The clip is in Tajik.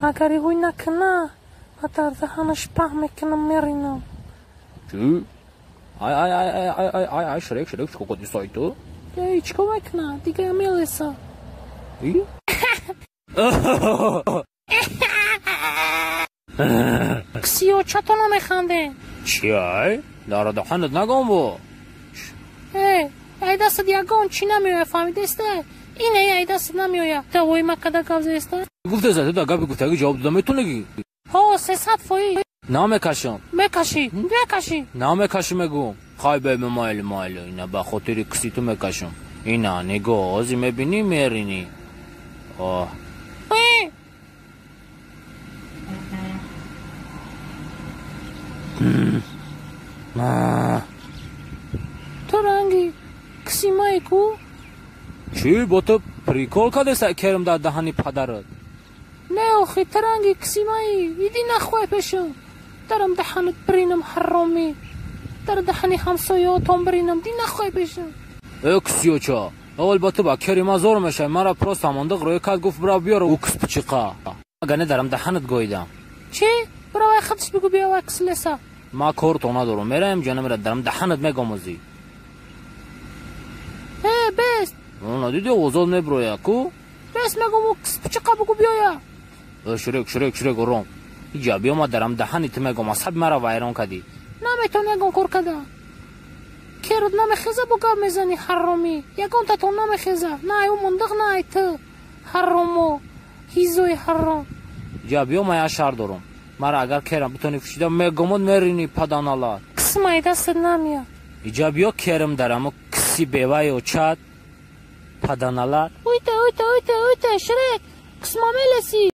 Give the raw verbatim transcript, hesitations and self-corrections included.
اگر ایگوی نکنه و در دهنش په میکنم میرینم. چی؟ آی آی آی آی آی آی آی آی شرک شرک چکو کدی سایتو؟ ای چکو میکنه دیگه میلیسا. ای؟ کسیو چطور نمیخنده؟ چی ای؟ داره دهنت نگم با ای ای دست دیگون چی نمیوه فهمیدسته؟ اینه ای دست نمیوه دوی مکده گوزه استه؟ گفته زده دا گفت گفته اگه جواب دادم میتونه گی ها سیصد فایی نمیکشم میکشی میکشی نمیکشم میگم خواهی بیم مایل مایل اینا به خاطر کسی تو میکشم اینا نگاه ازی میبینی میرینی آه ای تو رنگی کسی مایی کو؟ چی با تو پریکول کده سا کرم در دهانی پدرت نه آخی ترنگی کسی مایی ایدی نخواه پیشم درم دهنت برینم حرامی در دهنی همسایاتون برینم دی نخواه پیشم ای کسیو چا اول با تو با کریم ازار میشه مرا پروست همانده روی کد گفت برا بیار او کس پچیقه اگه نه درم دهنت گویدم چی؟ برای خودش بگو بیا وکس لسا ما کار تو ندارم میرم جانم را درم دهنت میگم ازی ای بست ندیدی اوزاد میبرویا کو بست میگم او کس پچیقه بگو بیایا شرک شرک شرک روم اینجا بیا ما درم دهنت میگم اصاب مرا ویران کدی نمیتون یکون کار کده کرد نمیخیزه بگو میزنی حرامی یکون تا تو نمیخیزه نه او مندق نه ای تو حرامو هیزوی حرام جا بیا ما یا شهر دارم مرا اگر کرم بتونی فشیدم میگمون میرینی پدانالات کس مایی دستت نمیاد اینجا بیا کرم درم کسی بیوای و چاد پدانالات اویته اویته اویته اویته شرک کس ما میلسی